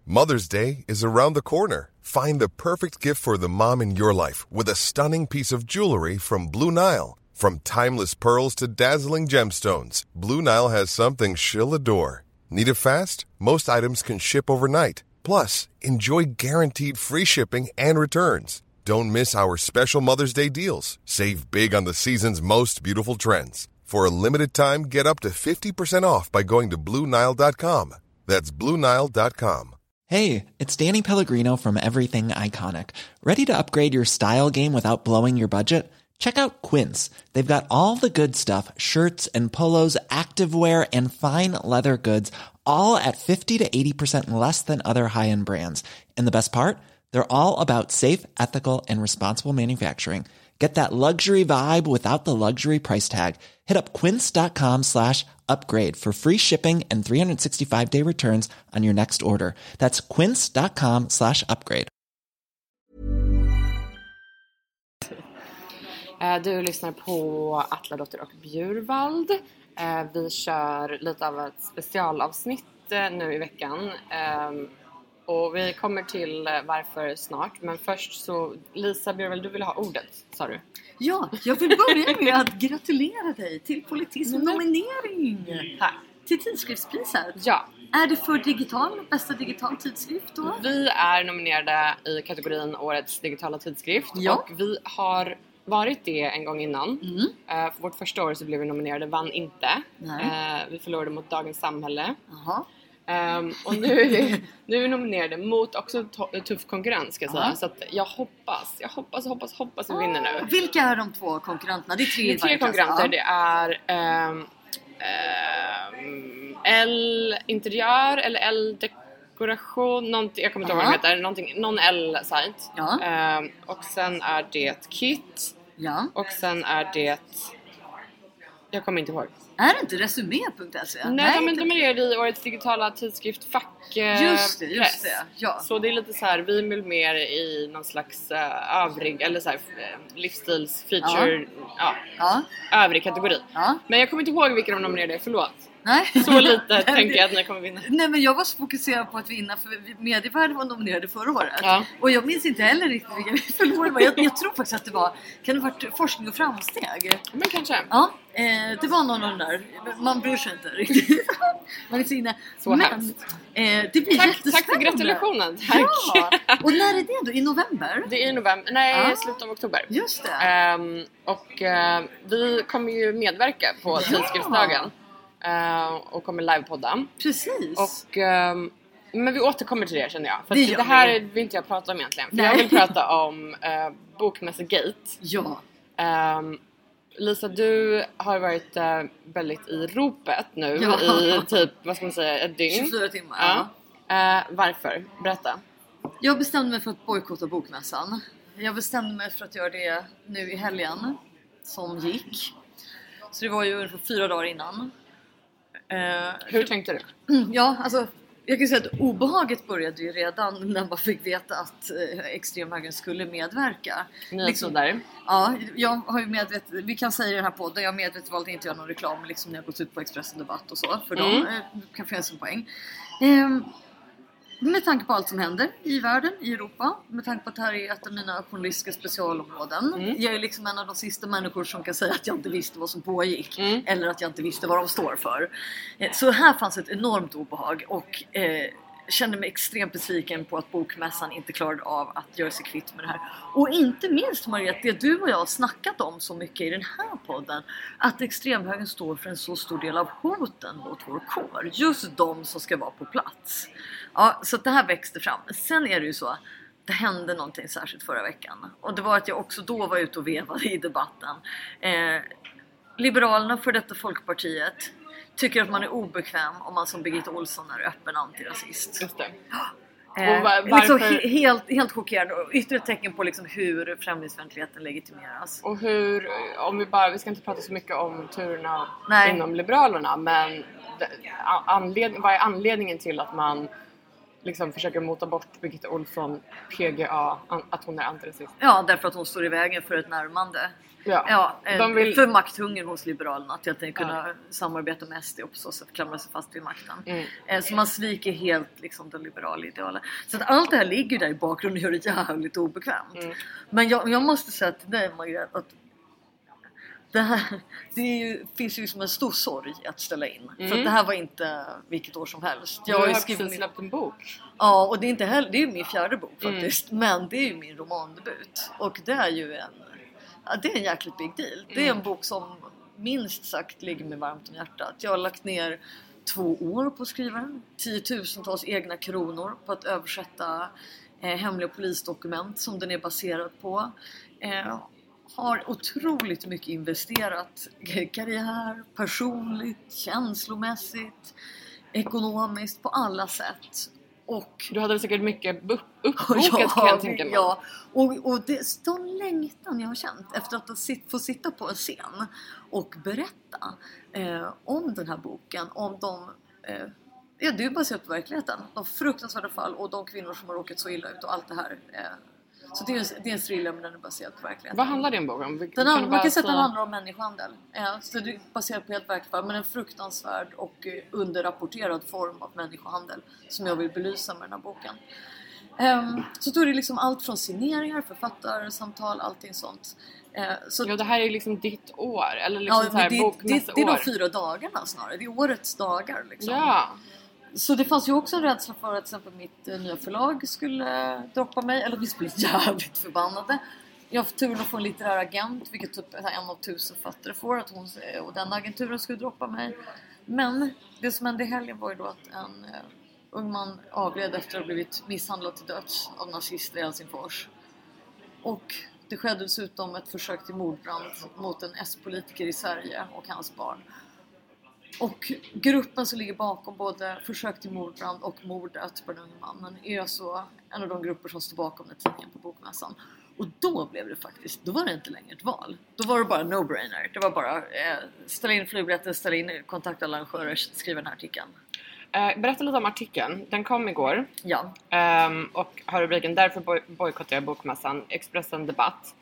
Mother's Day is around the corner. Find the perfect gift for the mom in your life with a stunning piece of jewelry from Blue Nile. From timeless pearls to dazzling gemstones, Blue Nile has something she'll adore. Need it fast? Most items can ship overnight. Plus, enjoy guaranteed free shipping and returns. Don't miss our special Mother's Day deals. Save big on the season's most beautiful trends. For a limited time, get up to 50% off by going to BlueNile.com. That's BlueNile.com. Hey, it's Danny Pellegrino from Everything Iconic. Ready to upgrade your style game without blowing your budget? Check out Quince. They've got all the good stuff, shirts and polos, activewear, and fine leather goods, all at 50 to 80% less than other high-end brands. And the best part? They're all about safe, ethical, and responsible manufacturing. Get that luxury vibe without the luxury price tag. Hit up quince.com/upgrade for free shipping and 365-day returns on your next order. That's quince.com/upgrade. Du lyssnar på Atladotter och Bjurvald. Vi kör lite av ett specialavsnitt nu i veckan. Och vi kommer till varför snart. Men först så, Lisa Bjurvald, du vill ha ordet, sa du? Ja, jag vill börja med att gratulera dig till Politism-nominering. Tack. Till tidskriftspriset. Ja. Är det för bästa digital tidskrift då? Vi är nominerade i kategorin Årets digitala tidskrift. Ja. Och vi har varit det en gång innan. För vårt första år så blev vi nominerade, vann inte. Vi förlorade mot Dagens Samhälle. Jaha. Och nu är vi nominerade mot också tuff konkurrens, ska jag säga. Så att jag hoppas vi vinner nu. Vilka är de två konkurrenterna? Det är tre konkurrenter. Det är L-interiör eller L-dekoration, någonting, jag kommer inte ihåg vad det heter, någon L-sajt. Och sen är det Kit. Och sen är det, jag kommer inte ihåg. Är det inte resumé.se? Nej, men de är i Årets digitala tidskrift fack. Just det. Ja. Så det är lite så här, vi är mer i någon slags övrig, eller så här, livsstils feature, övrig kategori. Men jag kommer inte ihåg vilka de nominerade, förlåt. Nej. Så lite tänker jag att ni kommer vinna. Nej, men jag var så fokuserad på att vinna, för Medievärlden var nominerade förra året. Och jag minns inte heller riktigt vilka vi förlorade. Jag tror faktiskt att det var, kan det ha varit forskning och framsteg? Men kanske. Ja, det var någon där. Man bryr sig inte riktigt. Man är så inne. Så hemskt. Det blir jättespännande. Tack för gratulationen. Tack. Ja. Och när är det då? I november? Det är i november. Nej, slutet av oktober. Just det. Vi kommer ju medverka på tidskriftsdagen. Och kommer livepodda. Precis. Och men vi återkommer till det, känner jag. För det här vill inte jag prata om egentligen. För jag vill prata om Bokmässegate. Ja. Lisa, du har varit väldigt i ropet nu i typ, vad ska man säga, ett dygn. 24 timmar. Varför? Berätta. Jag bestämde mig för att bojkotta Bokmässan. Jag bestämde mig för att göra det nu i helgen som gick. Så det var ju ungefär 4 dagar innan. Hur tänkte du? Ja, alltså jag kan säga att obehaget började ju redan när man fick veta att extremhögern skulle medverka. Liksom där. Ja, jag har ju vi kan säga i den här podden, jag har medvetet valt att inte göra någon reklam liksom när jag gått ut på Expressen Debatt och så. För dem kan finnas en poäng. Med tanke på allt som händer i världen, i Europa. Med tanke på att det här är ett av mina journalistiska specialområden. Jag är liksom en av de sista människor som kan säga att jag inte visste vad som pågick. Eller att jag inte visste vad de står för. Så här fanns ett enormt obehag. Och kände mig extremt besviken på att Bokmässan inte klarade av att göra sig kvitt med det här. Och inte minst, Mariette, det du och jag har snackat om så mycket i den här podden. Att extremhögern står för en så stor del av hoten mot vår kår. Just de som ska vara på plats. Ja, så det här växte fram. Sen är det ju så, det hände någonting särskilt förra veckan. Och det var att jag också då var ute och vevade i debatten. Liberalerna, för detta Folkpartiet, tycker att man är obekväm om man som Birgitta Olsson är öppen antirasist. Just det. Och varför? Liksom helt chockerande. Och ytterligare tecken på liksom hur främlingsfientligheten legitimeras. Och hur, om vi ska inte prata så mycket om turerna inom Liberalerna, men vad är anledningen till att man liksom försöker mota bort Birgitta Ohlsson, PGA, att hon är antirasist. Ja, därför att hon står i vägen för ett närmande. För makthunger hos Liberalerna, att helt enkelt kunna samarbeta med SD och på så sätt klamra sig fast vid makten. Så man sviker helt liksom den liberala idealen. Så att allt det här ligger där i bakgrunden och gör det jävligt obekvämt. Men jag måste säga till dig, Margret, att finns ju som en stor sorg att ställa in. För att det här var inte vilket år som helst. Jag har precis släppt en bok. Ja, och det är inte heller, det är min 4:e bok faktiskt. Men det är ju min romandebut. Och det är ju det är en jäkligt big deal. Det är en bok som minst sagt ligger mig varmt om hjärtat. Jag har lagt ner 2 år på att skriva den. 10,000-tals egna kronor på att översätta hemliga polisdokument som den är baserad på. Har otroligt mycket investerat karriär, personligt, känslomässigt, ekonomiskt, på alla sätt. Och du hade säkert mycket uppbokat kan jag tänka mig. Ja, och det är den längtan jag har känt efter att få sitta på en scen och berätta om den här boken, om det är ju baserat på verkligheten, de fruktansvärda fall och de kvinnor som har råkat så illa ut och allt det här. Så det är en thriller, men den är baserad på verkligheten. Vad handlar din bok om? Man kan säga att den handlar om människohandel. Så det är baserat på helt verkligt fall, men en fruktansvärd och underrapporterad form av människohandel som jag vill belysa med den här boken. Så då är det liksom allt från signeringar, författarsamtal, allting sånt. Ja, det här är liksom ditt år, eller liksom så här bokmässigt år. Det är de 4 dagarna snarare, det är årets dagar liksom. Ja. Så det fanns ju också en rädsla för att till exempel mitt nya förlag skulle droppa mig, eller vi skulle bli jävligt förbannade. Jag får turen att få en litterär agent, vilket typ en av 1000 författare får, att hon och den agenturen skulle droppa mig. Men det som hände i helgen var ju då att en ung man avled efter att ha blivit misshandlad till döds av nazister i Helsingfors. Och det skedde dessutom ett försök till mordbrand mot en S-politiker i Sverige och hans barn. Och gruppen som ligger bakom både försök till mordbrand och mordet på den unga mannen är så en av de grupper som står bakom den tidningen på bokmässan. Och då blev det faktiskt, då var det inte längre ett val. Då var det bara no-brainer. Det var bara ställa in flygbiljetter, ställa in kontakta arrangörer, skriva den här artikeln. Berätta lite om artikeln. Den kom igår. Ja. Och har rubriken "Därför bojkottar jag bokmässan", Expressen Debatt.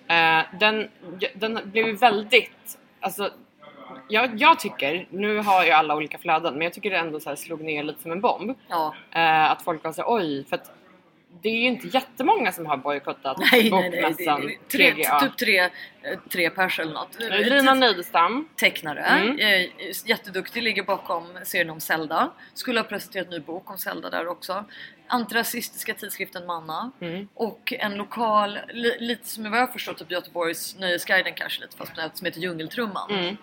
Den blev ju väldigt... Alltså, jag tycker, nu har ju alla olika flöden, men jag tycker det ändå så här slog ner lite som en bomb. Ja. Att folk var så oj, för att det är ju inte jättemånga som har bojkottat bokmässan. Typ tre pers eller något. Lina Nydestam, tecknare, jätteduktig, ligger bakom serien om Zelda. Skulle ha presenterat en ny bok om Zelda där också. Antirasistiska tidskriften Manna. Och en lokal, lite som jag har förstått typ Göteborgs Nöjesguiden kanske lite, fast som heter Djungeltrumman.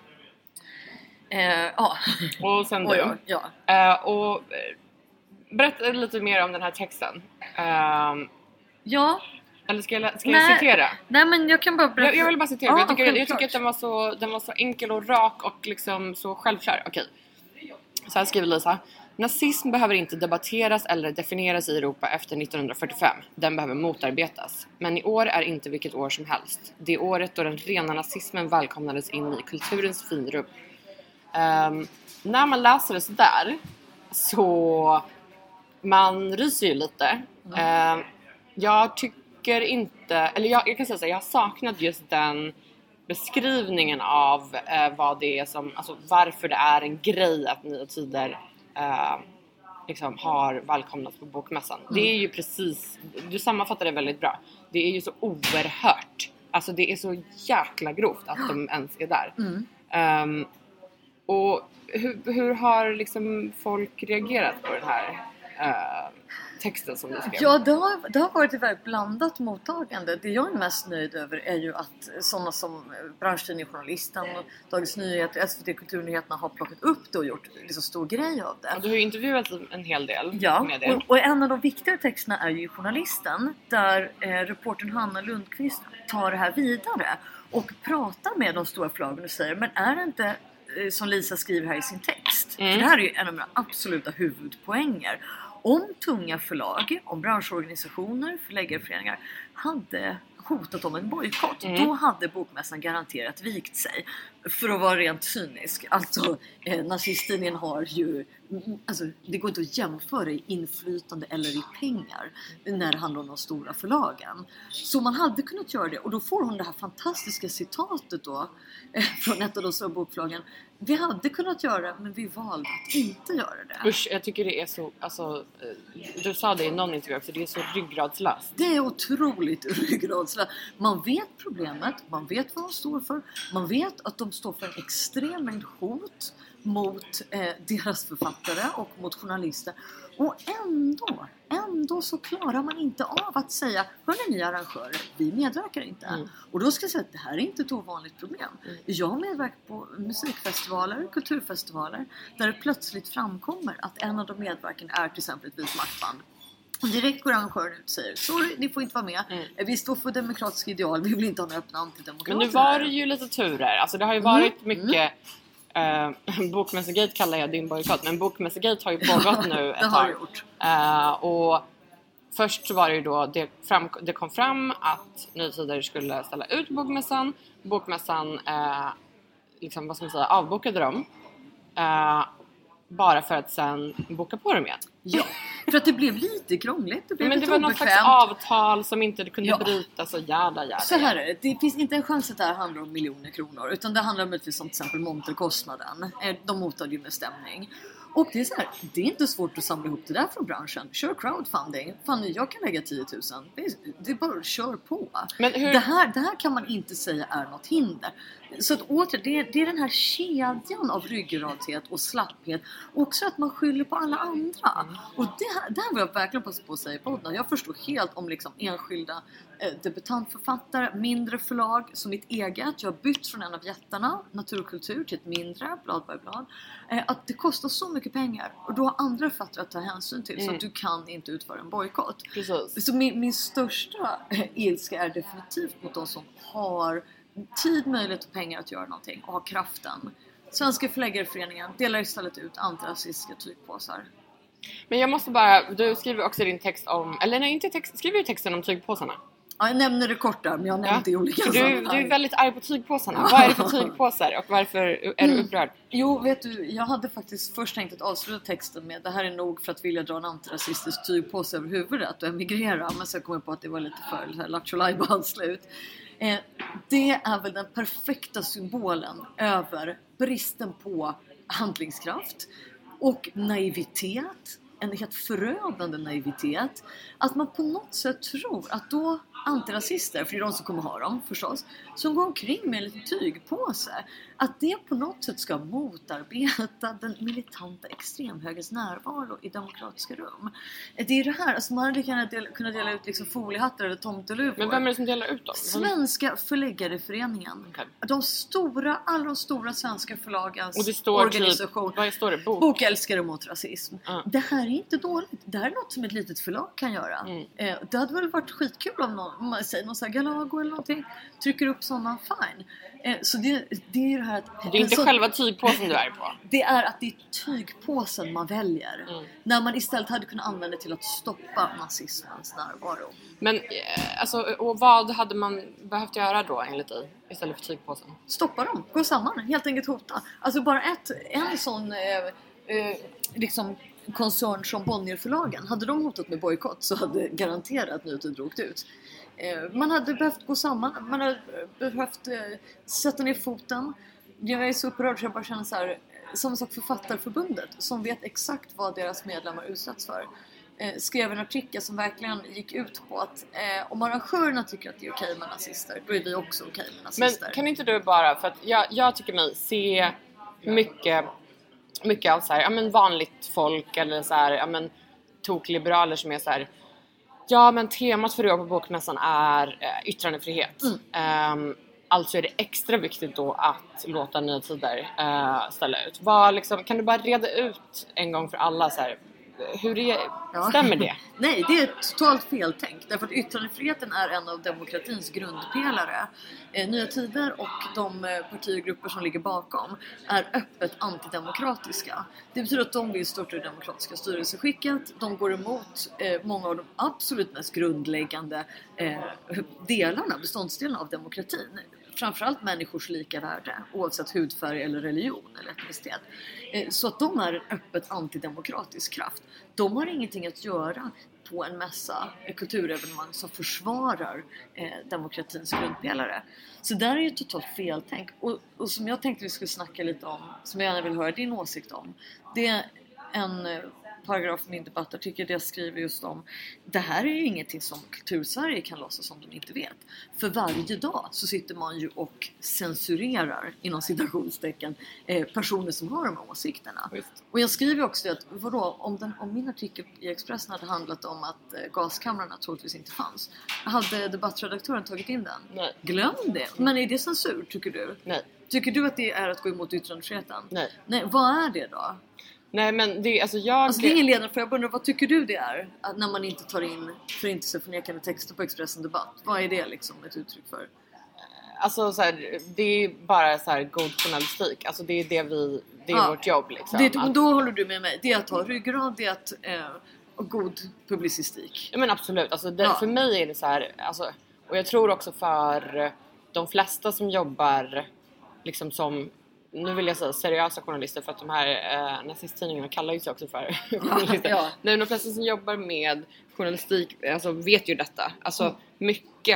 Och sen du. Och berätta lite mer om den här texten. Ja. Eller ska jag citera? Nej, men jag kan bara berätta. Jag vill bara citera. Jag tycker att den var så enkel och rak och liksom så självklar. Okej. Så här skriver Lisa. Nazism behöver inte debatteras eller definieras i Europa efter 1945. Den behöver motarbetas. Men i år är inte vilket år som helst. Det är året då den rena nazismen välkomnades in i kulturens finrum. När man läser det så där, så man ryser ju lite. Jag tycker inte, eller jag kan säga så här, jag har saknat just den beskrivningen av vad det är som, alltså varför det är en grej att Nya Tider liksom har välkomnats på bokmässan. Det är ju precis, du sammanfattar det väldigt bra. Det är ju så oerhört, alltså det är så jäkla grovt att de ens är där. Och hur har liksom folk reagerat på den här texten som du skrev? Ja, det har varit ett väldigt blandat mottagande. Det jag är mest nöjd över är ju att sådana som branschtidningen Journalisten, Dagens Nyheter, SVT Kulturnyheterna har plockat upp det och gjort liksom stor grej av det. Och du har ju intervjuat en hel del med det. Och en av de viktigare texterna är ju Journalisten, där reportern Hanna Lundqvist tar det här vidare och pratar med de stora förlagen och säger, men är det inte som Lisa skriver här i sin text? För det här är ju en av mina absoluta huvudpoänger. Om tunga förlag, om branschorganisationer, förläggarföreningar hade hotat om en bojkott, då hade bokmässan garanterat vikt sig. För att vara rent cynisk. Alltså, nazisttidningen har ju... Alltså, det går inte att jämföra i inflytande eller i pengar när det handlar om de stora förlagen. Så man hade kunnat göra det. Och då får hon det här fantastiska citatet då från ett av de stora bokförlagen. Vi hade kunnat göra det, men vi valde att inte göra det. Usch, jag tycker det är så... Alltså, du sa det i någon intervju också, det är så ryggradslöst. Det är otroligt ryggradslöst. Man vet problemet, man vet vad de står för. Man vet att de står för en extrem mängd hot mot deras författare och mot journalister. Och ändå så klarar man inte av att säga: hörni ni arrangörer, vi medverkar inte. Och då ska jag säga att det här är inte ett ovanligt problem. Jag medverkar på musikfestivaler, kulturfestivaler, där det plötsligt framkommer att en av de medverkande är till exempel ett vit maktband. Och direkt går arrangören ut och säger: sorry, ni får inte vara med. Vi står för demokratiska ideal, vi vill inte ha några öppna antidemokrater. Men nu var det ju lite turer. Alltså det har ju varit mycket... Bokmässegate kallar jag din bojkott, men Bokmässegate har ju pågått nu ett tag. Har gjort. Och först så var det ju då det kom fram att Nya Tider skulle ställa ut Bokmässan. Bokmässan liksom, vad ska man säga, avbokade dem bara för att sen boka på dem igen. Ja, för att det blev lite krångligt. Det blev men lite det var något slags avtal som inte kunde brytas och jävla. Så här är det. Det finns inte en chans att det här handlar om miljoner kronor, utan det handlar möjligtvis om till exempel monterkostnaden. De hotade ju med stämning. Och det är så här, det är inte svårt att samla ihop det där från branschen. Kör crowdfunding. Fan, jag kan lägga 10 000. Det är bara att kör på. Men det här kan man inte säga är något hinder. Så att återigen, det är den här kedjan av ryggradhet och slapphet. Och också att man skyller på alla andra. Och det här vill jag verkligen passa på att säga på podden. Jag förstår helt om liksom enskilda debutantförfattare, mindre förlag som mitt eget. Jag har bytt från en av jättarna, Natur och kultur, till ett mindre, blad by blad. Att det kostar så mycket pengar. Och då har andra författare att ta hänsyn till. Så att du kan inte utföra en bojkott. Så min största ilska är definitivt mot de som har tid, möjlighet och pengar att göra någonting och har kraften. Svenska förläggareföreningen delar istället ut antirasistiska tygpåsar. Men jag måste bara, du skriver också din text om, eller nej inte text, skriver du texten om tygpåsarna? Ja, jag nämner det kort där, men jag nämner det i olika sammanhang. Du är väldigt arg på tygpåsarna. Vad är det för tygpåsar och varför är du upprörd? Jo, vet du, jag hade faktiskt först tänkt att avsluta texten med: det här är nog för att vilja dra en antirasistisk tygpåse över huvudet och emigrera. Men så kom jag på att det var lite för lattjo-lajban-slut. Det är väl den perfekta symbolen över bristen på handlingskraft och naivitet. En helt förödande naivitet. Att man på något sätt tror att då antirasister, för det är de som kommer ha dem förstås, som går omkring med en liten tygpåse, att det på något sätt ska motarbeta den militanta extremhögens närvaro i demokratiska rum. Det är det här, alltså man hade kunnat dela ut liksom foliehattar eller tomteluvor. Men vem är det som delar ut dem? Svenska förläggareföreningen. Okay. Alla de stora svenska förlagens och det står organisation. Typ, vad står det? Bokälskare mot rasism. Det här är inte dåligt. Det här är något som ett litet förlag kan göra. Det hade väl varit skitkul om någon säger någon sån här Galago eller någonting, trycker upp sådana, fine. Så det är ju det här att... Det är inte själva tygpåsen du är på. Det är att det är tygpåsen man väljer. När man istället hade kunnat använda till att stoppa nazismens närvaro. Men alltså, och vad hade man behövt göra då enligt dig istället för tygpåsen? Stoppa dem, gå samman, helt enkelt hota. Alltså bara en sån liksom koncern som Bonnierförlagen, hade de hotat med bojkott så hade garanterat Nya Tider åkt ut. Man hade behövt gå samman, man hade behövt sätta ner foten. Jag är så upprörd så jag bara känner så här, som sak Författarförbundet som vet exakt vad deras medlemmar utsätts för. Skrev en artikel som verkligen gick ut på att om arrangörerna tycker att det är okej med nazister, då är vi också okej med nazister. Men kan inte du bara, för att jag tycker mig se mycket av så här, ja men vanligt folk eller så här, ja men tokliberaler som är så här, ja men temat för det på bokmässan är yttrandefrihet. Alltså är det extra viktigt då att låta Nya Tider ställa ut. Vad liksom, kan du bara reda ut en gång för alla så här, stämmer det? Nej, det är totalt feltänkt. Därför att yttrandefriheten är en av demokratins grundpelare. Nya Tider och de partigrupper som ligger bakom är öppet antidemokratiska. Det betyder att de vill störta det demokratiska styrelseskicket. De går emot många av de absolut mest grundläggande beståndsdelarna av demokratin. Framförallt människors lika värde, oavsett hudfärg eller religion eller etnicitet. Så att de är en öppet antidemokratisk kraft. De har ingenting att göra på en mässa kulturevenemang som försvarar demokratins grundpelare. Så där är ju totalt feltänk. Och som jag tänkte vi skulle snacka lite om, som jag gärna vill höra din åsikt om, det är en paragraf i min debattartikel där jag skriver just om det här är ju ingenting som Kultursverige kan låtsas som de inte vet. För varje dag så sitter man ju och censurerar inom citationstecken personer som har de här åsikterna. Just. Och jag skriver också det att vadå, om min artikel i Expressen hade handlat om att gaskamrarna troligtvis inte fanns, hade debattredaktören tagit in den? Nej. Glöm det. Men är det censur tycker du? Nej. Tycker du att det är att gå emot yttrandefriheten? Nej. Nej, vad är det då? Nej, men det, alltså jag... Alltså det är ingen ledare, för jag undrar, vad tycker du det är att när man inte tar in förintelseförnekande texter på Expressen Debatt? Vad är det liksom ett uttryck för? Alltså så här, det är bara så här god journalistik. Alltså det är vårt jobb liksom. Då håller du med mig. Det är att ha ryggrad, det är att god publicistik. Ja men absolut. Alltså för mig är det så här, alltså, och jag tror också för de flesta som jobbar liksom som, nu vill jag säga seriösa journalister, för att de här nazisttidningarna kallar ju sig också för journalister. Ja. Nej, de flesta som jobbar med journalistik alltså, vet ju detta. Alltså mycket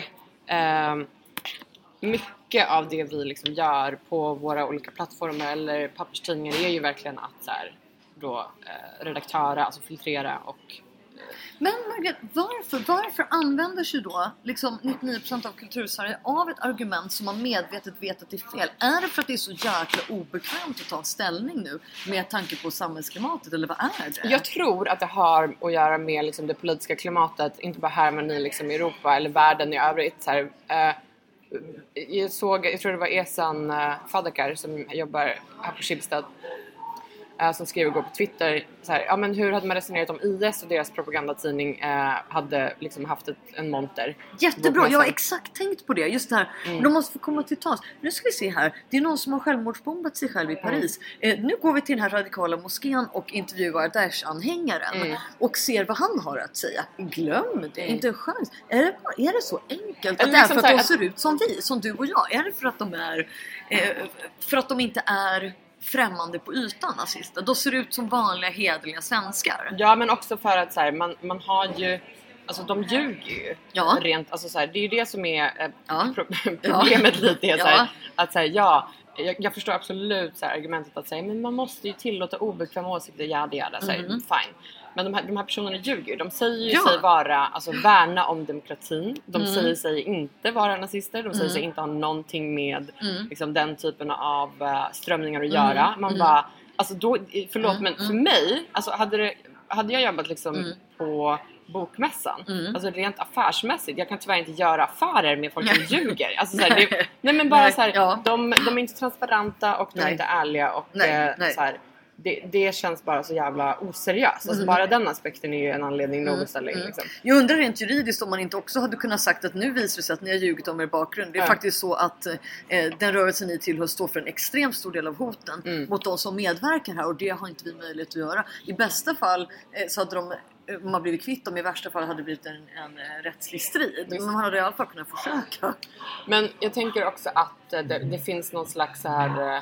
av det vi liksom gör på våra olika plattformar eller papperstidningar är ju verkligen att så här, då, redaktöra, alltså filtrera och... Men Margaret, varför använder sig då liksom 99% av Kultursverige av ett argument som man medvetet vet att det är fel? Är det för att det är så jäkla obekvämt att ta ställning nu med tanke på samhällsklimatet, eller vad är det? Jag tror att det har att göra med liksom det politiska klimatet, inte bara här men i liksom Europa eller världen i övrigt. Så här, jag tror det var Esan Fadakar som jobbar här på Schibsted, som skrev igår på Twitter så här, ja men hur hade man resonerat om IS och deras propagandatidning hade liksom haft en monter. Jättebra, jag har exakt tänkt på det. Just det här, de måste få komma till tals. Nu ska vi se här, det är någon som har självmordsbombat sig själv i Paris. Nu går vi till den här radikala moskén och intervjuar Daesh-anhängaren och ser vad han har att säga. Glöm det, inte en chans. Är det så enkelt? Att det är för att de ser ut som vi, som du och jag? Är det för att de är för att de inte är främmande på ytan nazister? Då ser det ut som vanliga hederliga svenskar. Ja, men också för att så här, man har ju, alltså de ljuger ju rent, alltså så här, det är ju det som är problemet lite är så här, att så här, jag förstår absolut så här, argumentet att säga, men man måste ju tillåta obekväma åsikter, så här, fine. Men de här personerna ljuger ju. De säger ju sig vara, alltså värna om demokratin. De säger sig inte vara nazister. De säger sig inte ha någonting med liksom, den typen av strömningar att göra. Man bara, alltså då, förlåt men för mig, alltså hade jag jobbat liksom på bokmässan, alltså rent affärsmässigt, jag kan tyvärr inte göra affärer med folk som ljuger. Alltså, så här, nej men bara så här, de är inte transparenta och de är inte ärliga och så här. Det känns bara så jävla oseriöst. Alltså bara den aspekten är ju en anledning nog att ställa in liksom. Jag undrar rent juridiskt om man inte också hade kunnat sagt att nu visar det sig att ni har ljugit om er bakgrund. Det är faktiskt så att den rörelsen ni tillhör står för en extremt stor del av hoten mot de som medverkar här, och det har inte vi möjlighet att göra. I bästa fall så hade man blivit kvitt dem, i värsta fall hade det blivit en rättslig strid. Men man hade i alla fall kunnat försöka. Men jag tänker också att det finns någon slags så här,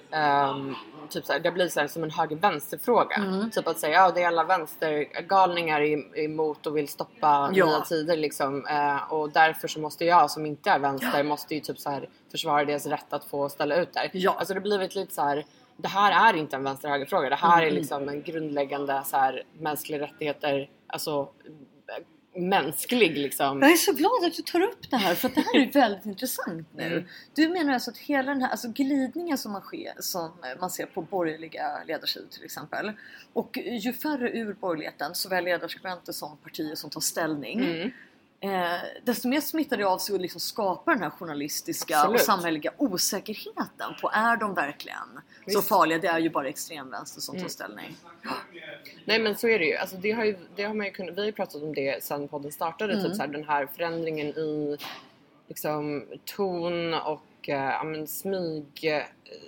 typ så här, det blir så här som en höger-vänster-fråga. Typ att säga, det är alla vänstergalningar emot och vill stoppa nya tider liksom. Och därför så måste jag som inte är vänster måste ju typ så här försvara deras rätt att få ställa ut där. Alltså det blir lite så här, det här är inte en vänster-höger-fråga. Det här är liksom en grundläggande så här, mänskliga rättigheter, alltså mänsklig liksom. Jag är så glad att du tar upp det här, för att det här är väldigt intressant nu. Du menar alltså att hela den här glidningen som man ser på borgerliga ledarsidor till exempel, och ju färre ur borgerligheten, såväl ledarskribenter som partier som tar ställning, desto mer smittar det av sig att liksom skapa den här journalistiska och samhälleliga osäkerheten på är de verkligen så farliga. Det är ju bara extremvänster som tar ställning. Nej, men så är det ju. Alltså, det har man ju kunnat, vi har ju pratat om det sedan podden startade, typ så här, den här förändringen i liksom ton och smyg,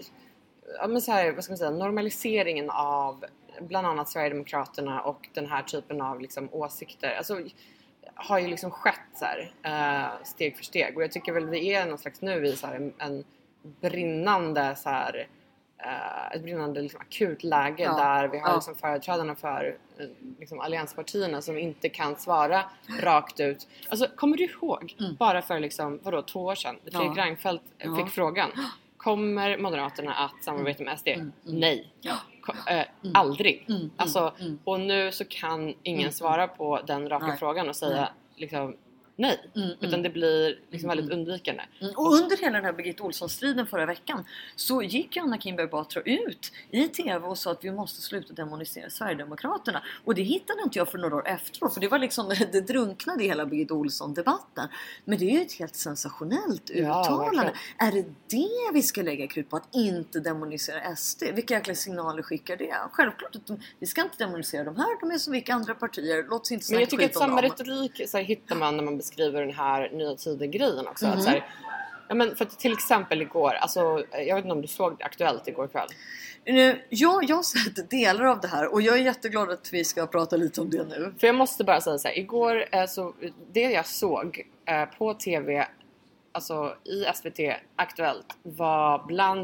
så här, vad ska man säga, normaliseringen av bland annat Sverigedemokraterna och den här typen av liksom åsikter. Alltså har ju liksom skett så här, steg för steg, och jag tycker väl vi är någon slags nu i så här en brinnande så här, ett brinnande liksom akut läge där vi har liksom företrädarna för liksom allianspartierna som inte kan svara rakt ut. Alltså kommer du ihåg bara för liksom 2 år sedan Fredrik Reinfeldt fick frågan, kommer Moderaterna att samarbeta med SD? Nej. Aldrig. Alltså, och nu så kan ingen svara på den raka frågan och säga liksom nej, utan det blir liksom väldigt undvikande. Och under hela den här Birgitta Olsson-striden förra veckan så gick Anna Kinberg Batra ut i tv och sa att vi måste sluta demonisera Sverigedemokraterna. Och det hittade inte jag för några år efteråt, för det var liksom, det drunknade i hela Birgitta Olsson-debatten. Men det är ju ett helt sensationellt uttalande. Är det vi ska lägga krut på, att inte demonisera SD? Vilka jäkla signaler skickar det? Självklart att vi ska inte demonisera de här, de är som vilka andra partier. Låt oss inte snacka skit om dem. Men jag tycker att samma retorik så här, hittar man när man beskriver den här Nya Tider-grejen också. Att så här, men för att till exempel igår, alltså, jag vet inte om du såg det Aktuellt igår kväll. Ja, jag har sett delar av det här och jag är jätteglad att vi ska prata lite om det nu. För jag måste bara säga så här, igår så det jag såg på tv, alltså i SVT Aktuellt, var bland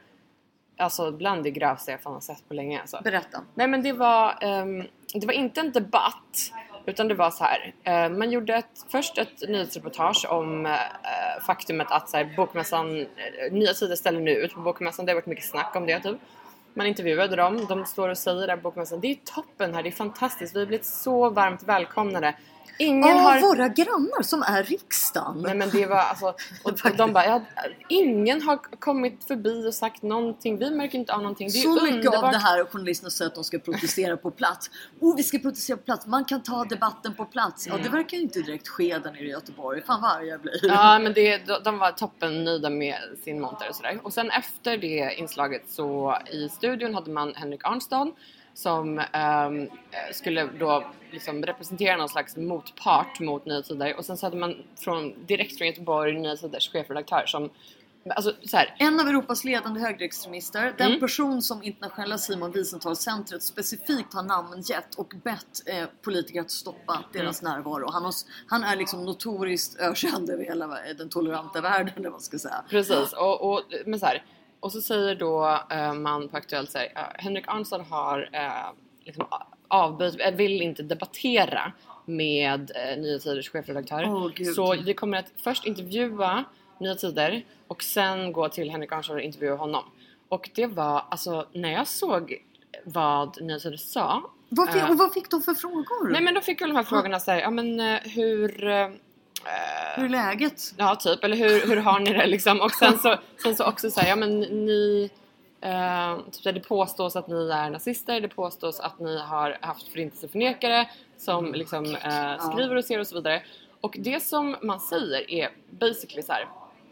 det grövsta jag fan har sett på länge. Alltså. Berätta. Nej, men det var inte en debatt, utan det var så här. Man gjorde först ett nyhetsreportage om faktumet att så här, bokmässan, Nya Tider ställer nu ut på bokmässan. Det har varit mycket snack om det typ. Man intervjuade dem. De står och säger där på bokmässan, det är toppen här, det är fantastiskt. Vi har blivit så varmt välkomnade. Våra grannar som är riksdagen. Nej, men det var alltså, och de bara, ingen har kommit förbi och sagt någonting. Vi märker inte av någonting. Det är så mycket underbart. av det här, och journalisterna säger att de ska protestera på plats. Vi ska protestera på plats. Man kan ta debatten på plats. Ja, det verkar ju inte direkt ske där nere i Göteborg. Fan vad jag blir. Ja, men de var toppen nöjda med sin monter och sådär. Och sen efter det inslaget så i studion hade man Henrik Arnstad som skulle då liksom representera någon slags motpart mot Nya Tider. Och sen så hade man direkt från Göteborg Nya Tiders chefredaktör som, alltså, så här. En av Europas ledande högerextremister, den person som internationella Simon Wiesenthal-centret specifikt har namngett och bett politiker att stoppa deras närvaro. Han är liksom notoriskt ökänd över hela den toleranta världen, eller vad man ska säga. Precis, men så här. Och så säger då man på Aktuellt så här, Henrik Arnstad har liksom vill inte debattera med Nya Tiders chefredaktör. Så vi kommer att först intervjua Nya Tider och sen gå till Henrik Arnstad och intervjua honom. Och det var, alltså, när jag såg vad Nya Tider sa. Vad fick de för frågor? Nej, men de fick ju de här frågorna så här, ja men hur är läget? Ja, typ. Eller hur har ni det liksom? Och sen så också säga, ja men ni typ, det påstås att ni är nazister, det påstås att ni har haft förintelseförnekare som liksom skriver och ser och så vidare. Och det som man säger är basically så här: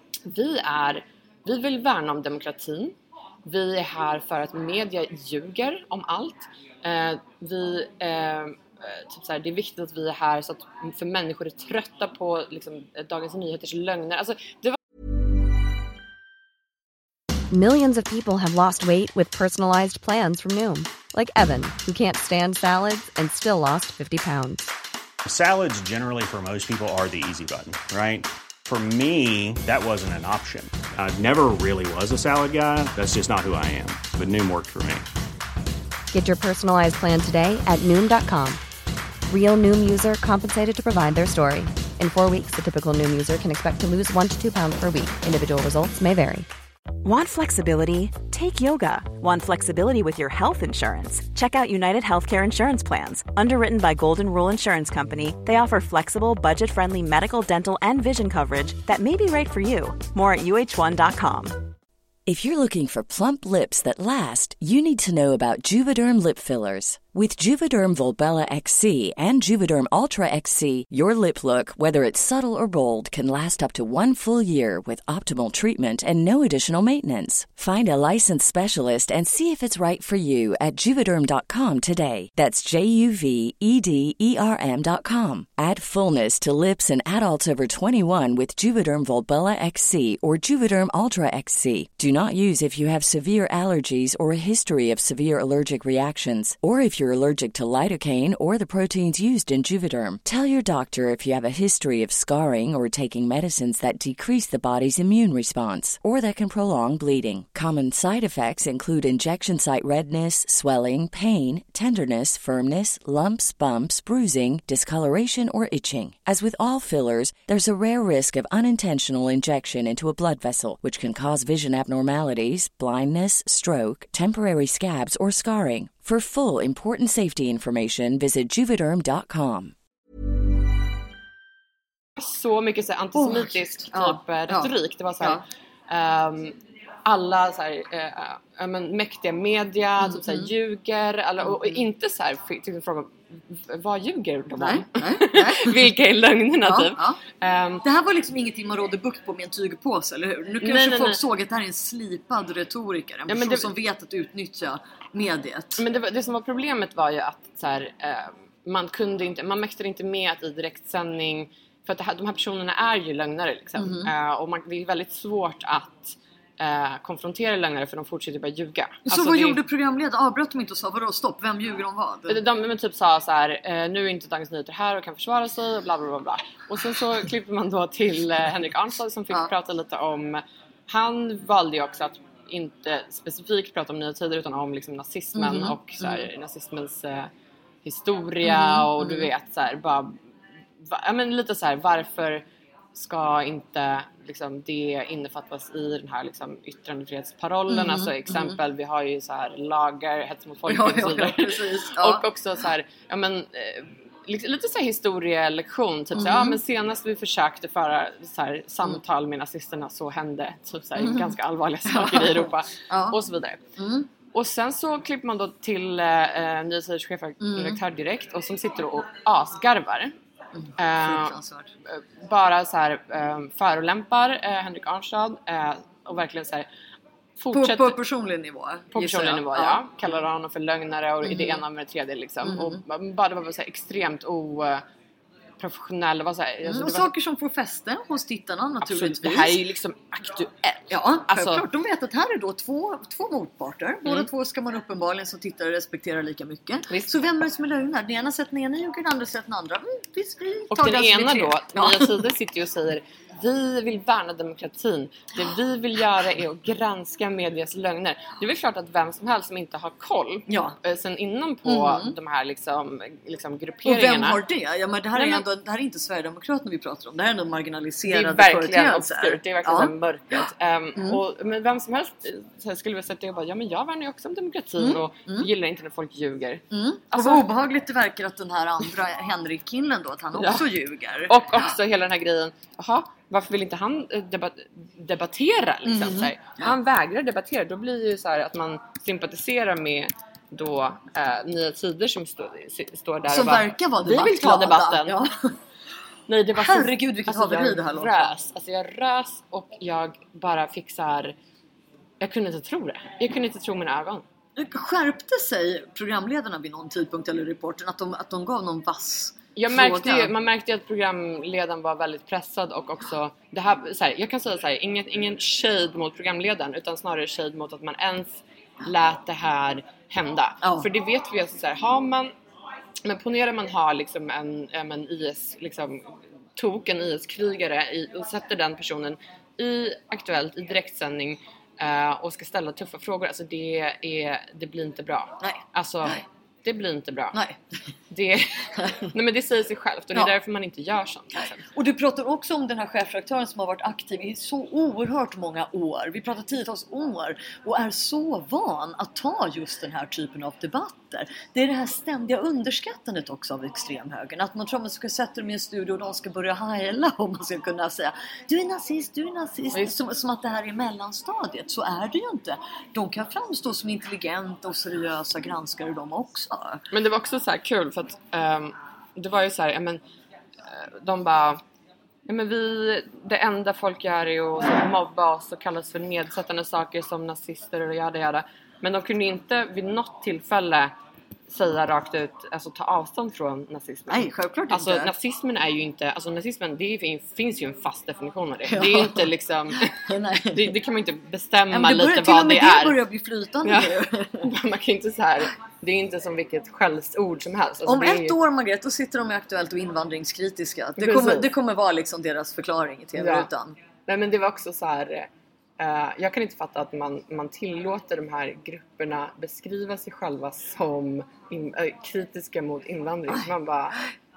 vi vill värna om demokratin. Vi är här för att media ljuger om allt. Typ så här, det är viktigt att vi är här så att för människor är trötta på liksom, Dagens Nyheters lögner. Alltså, det var... Millions of people have lost weight with personalized plans from Noom. Like Evan, who can't stand salads and still lost 50 pounds. Salads generally for most people are the easy button, right? For me, that wasn't an option. I never really was a salad guy. That's just not who I am. But Noom worked for me. Get your personalized plan today at Noom.com. Real Noom user compensated to provide their story. In 4 weeks, the typical Noom user can expect to lose 1 to 2 pounds per week. Individual results may vary. Want flexibility? Take yoga. Want flexibility with your health insurance? Check out United Healthcare Insurance Plans. Underwritten by Golden Rule Insurance Company, they offer flexible, budget-friendly medical, dental, and vision coverage that may be right for you. More at uh1.com. If you're looking for plump lips that last, you need to know about Juvederm lip fillers. With Juvederm Volbella XC and Juvederm Ultra XC, your lip look, whether it's subtle or bold, can last up to 1 full year with optimal treatment and no additional maintenance. Find a licensed specialist and see if it's right for you at Juvederm.com today. That's JUVEDERM.com. Add fullness to lips in adults over 21 with Juvederm Volbella XC or Juvederm Ultra XC. Do not use if you have severe allergies or a history of severe allergic reactions, or if you're allergic to lidocaine or the proteins used in Juvederm. Tell your doctor if you have a history of scarring or taking medicines that decrease the body's immune response or that can prolong bleeding. Common side effects include injection site redness, swelling, pain, tenderness, firmness, lumps, bumps, bruising, discoloration, or itching. As with all fillers, there's a rare risk of unintentional injection into a blood vessel, which can cause vision abnormalities, blindness, stroke, temporary scabs, or scarring. For full important safety information, visit Juvederm.com. Så mycket så här antisemitisk retorik. Det var så här, alla så här, mäktiga media typ så här, ljuger alla, och inte så här fick fråga vad ljuger de om? Vilka är lögnerna typ? Det här var liksom ingenting man rådde bukt på med en tygpåse, eller hur? Nu kanske folk såg att det här är en slipad retoriker, en person som vet att utnyttja mediet. Men det som var problemet var ju att så här, man mäktade inte med att i direktsändning, för att de här personerna är ju lögnare liksom. Och det är väldigt svårt att konfrontera lögnare, för de fortsätter bara ljuga. Så alltså, vad gjorde programledaren? Avbröt de inte och sa vadå, stopp, vem ljuger om vad? De typ sa så här, nu är inte Dagens Nyheter här och kan försvara sig och bla bla bla bla. Och sen så klippte man då till Henrik Arnstad som fick prata lite om, han valde ju också att inte specifikt prata om Nya Tider utan om liksom nazismen och så här, nazismens historia och du vet så här, bara lite så här, varför ska inte liksom det innefattas i den här liksom yttrandefrihetsparollen, alltså exempel, vi har ju så här lagar, hets mot folket och så vidare. Och också så här, lite så här historielektion typ så här, men senast vi försökte föra så här samtal med nazisterna så hände typ så här ganska allvarliga saker i Europa och så vidare. Och sen så klipper man då till Nya Tiders chefredaktör direkt och som sitter och asgarvar. Bara så här förolämpar Henrik Arnstad och verkligen så här på personlig nivå. På personlig nivå, ja. Kallar honom för lögnare och det ena med det tredje liksom. Och bara det var så här extremt professionella, var så här, alltså, och saker som får fäste hos tittarna naturligtvis. Absolut, det här är ju liksom aktuellt. Ja, självklart. De vet att här är då två motparter. Båda två ska man uppenbarligen som tittare respektera lika mycket. Visst. Så vem är det som är lögnare? Den ena sätter den ena ljuger, den andra sätter den andra. Och den ena då, Nya Tider sitter ju och säger vi vill värna demokratin. Det vi vill göra är att granska medias lögner. Det är väl klart att vem som helst som inte har koll sen innan på de här liksom grupperingarna. Och vem har det? Ja, men det här är ändå, det här är inte Sverigedemokraterna vi pratar om. Det här är ändå marginaliserade företeelser. Det är verkligen mörkret. Men vem som helst skulle väl säga att jag värnar ju också om demokratin och gillar inte när folk ljuger. Alltså, och vad obehagligt det verkar att den här andra Henrik-killen då, att han också ljuger. Och också hela den här grejen. Varför vill inte han debattera liksom, så här. Han vägrar debattera. Då blir det ju så här att man sympatiserar med då Nya Tider som står där som och bara, verkar vara vi vill ta debatten. Nej, det var herregud vilket haveri det här låter. Jag rös och jag bara fick så här, jag kunde inte tro det. Jag kunde inte tro mina ögon. Skärpte sig programledarna vid någon tidpunkt eller reportern att de gav någon vass? Man märkte ju att programledaren var väldigt pressad och också det här, så här, jag kan säga så här, ingen shade mot programledaren utan snarare shade mot att man ens lät det här hända. För det vet vi alltså så här, men ponerar man har liksom en IS liksom en IS-krigare och sätter den personen i Aktuellt i direktsändning och ska ställa tuffa frågor, alltså det blir inte bra. Nej. Det blir inte bra. Nej. Nej, men det säger sig självt och det är därför man inte gör sånt. Liksom. Och du pratar också om den här chefredaktören som har varit aktiv i så oerhört många år. Vi pratar 10-tals år och är så van att ta just den här typen av debatter. Det är det här ständiga underskattandet också av extremhögern. Att man tror att man ska sätta dem i en studio och de ska börja hajla och man ska kunna säga du är nazist. Som att det här är mellanstadiet. Så är det ju inte. De kan framstå som intelligenta och seriösa granskare de också. Men det var också så här kul för att det var ju så här, de bara det enda folk gör är att mobba oss och kallas för nedsättande saker som nazister och jada. Men de kunde inte vid något tillfälle säga rakt ut, alltså ta avstånd från nazismen. Nej, självklart alltså, inte. Nazismen är ju inte, alltså nazismen, finns ju en fast definition av det. Ja. Det är ju inte liksom, det kan man inte bestämma lite vad det är. Det börjar bli flytande nu. Man kan inte så här, det är inte som vilket skällsord som helst. Alltså, om ett år, Margret, då sitter de i Aktuellt och invandringskritiska. Det kommer vara liksom deras förklaring i tv-rutan. Ja. Nej, men det var också så här. Jag kan inte fatta att man tillåter de här grupperna beskriva sig själva som kritiska mot invandring. Man bara,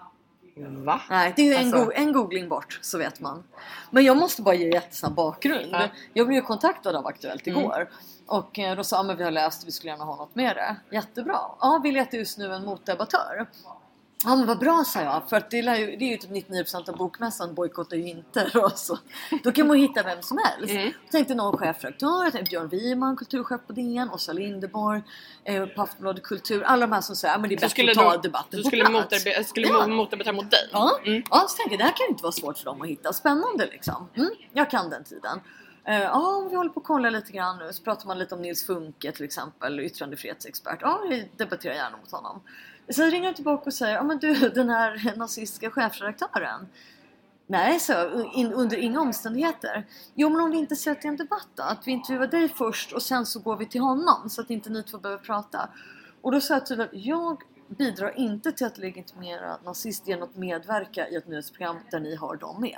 va? Nej, det är ju en googling bort, så vet man. Men jag måste bara ge jättesnabb bakgrund. Ja. Jag blev ju kontaktad av Aktuellt igår. Och då sa men vi har läst, vi skulle gärna ha något med det. Jättebra. Ja, vi letar just nu en motdebattör. Ja, men vad bra, sa jag. För att det är ju typ 99% av bokmässan bojkottar ju inte. Så. Då kan man hitta vem som helst. Jag tänkte någon chefredaktör, jag tänkte Björn Wiman, kulturchef på DN, Åsa Linderborg, på Aftonbladet Kultur. Alla de här som säger men det är bättre att ta debatten på plats. Du skulle motarbeta mot dig? Ja, ja, så tänkte jag, det här kan ju inte vara svårt för dem att hitta. Spännande liksom. Jag kan den tiden. Ja, vi håller på att kolla lite grann nu. Så pratar man lite om Nils Funke till exempel, yttrandefrihetsexpert. Ja, vi debatterar gärna mot honom. Sen ringer jag tillbaka och säger, ja men du, den här nazistiska chefredaktören. Nej, så under inga omständigheter. Jo, men om vi inte sätter en debatt då, att vi intervjuar dig först och sen så går vi till honom så att inte ni två behöver prata. Och då sa jag tydligt att jag bidrar inte till att legitimera nazist genom att medverka i ett nyhetsprogram där ni har dem med.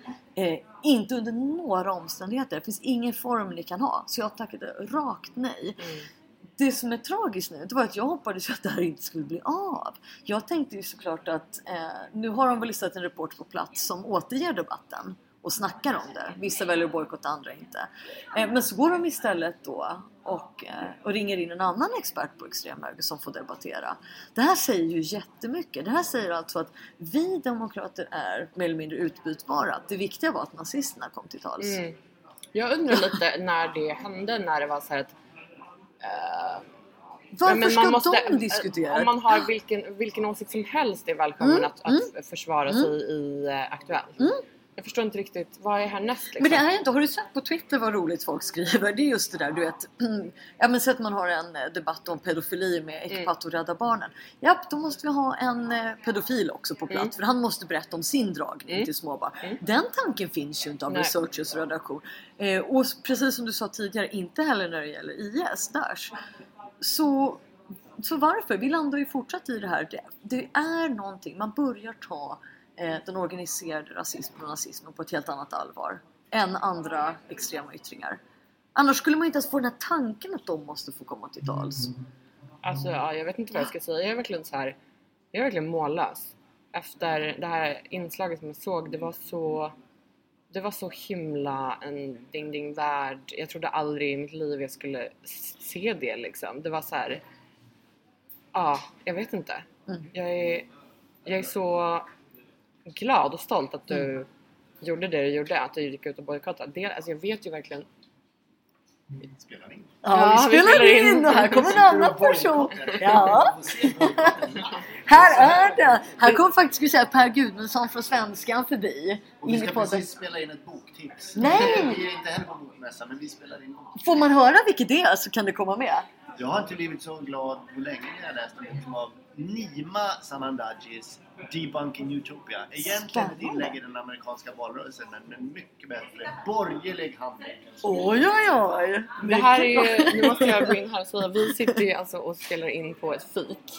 Inte under några omständigheter. Det finns ingen form ni kan ha. Så jag tackade rakt nej. Det som är tragiskt nu, det var att jag hoppades att det här inte skulle bli av. Jag tänkte ju såklart att nu har de väl listat en report på plats som återger debatten och snackar om det. Vissa väljer att bojkotta, andra inte. Men så går de istället då och ringer in en annan expert på extremhöger som får debattera. Det här säger ju jättemycket. Det här säger alltså att vi demokrater är mer eller mindre utbytbara. Det viktiga var att nazisterna kom till tals. Jag undrar lite när det hände, när det var så här att varför ska de diskutera? Om man har vilken åsikt som helst är välkommen att försvara sig i Aktuellt. Jag förstår inte riktigt, vad är härnäst liksom? Men det är inte, har du sett på Twitter vad roligt folk skriver? Det är just det där, du vet. Ja, men så att man har en debatt om pedofili med Ecpat och Rädda Barnen. Japp, då måste vi ha en pedofil också på plats. För han måste berätta om sin dragning till småbarn. Den tanken finns ju inte av researchers redaktion. Och precis som du sa tidigare, inte heller när det gäller IS, Daesh. Så varför? Vi landar ju fortsatt i det här. Det är någonting, man börjar ta den organiserade rasismen och nazismen på ett helt annat allvar än andra extrema yttringar. Annars skulle man inte ens få den här tanken att de måste få komma till tals. Alltså, ja, jag vet inte vad jag ska säga. Jag är verkligen så här, jag är verkligen mållös. Efter det här inslaget som jag såg, det var så himla en ding värld. Jag trodde aldrig i mitt liv jag skulle se det liksom. Det var så här, jag vet inte. Jag är så glad och stolt att du gjorde det du gjorde, att du gick ut och bojkottade. Alltså jag vet ju verkligen. Vi spelar in. Ja, vi spelar in. Här kommer en annan person. Ja. Här är det. Här kommer faktiskt Per Gudmundsson från Svenskan förbi. Och vi ska precis spela in ett boktips. Nej. Vi är inte heller på bokmässan, men vi spelar in. Får man höra vilket det är så kan det komma med. Jag har inte blivit så glad på länge när jag läste en bok av Nima Sanandajis Debunking Utopia. Egentligen ett inlägg i den amerikanska valrörelsen, men med mycket bättre borgerlig handling. Oj. Det här är ju, nu måste jag gå in här och säga, vi sitter ju alltså och spelar in på ett fik.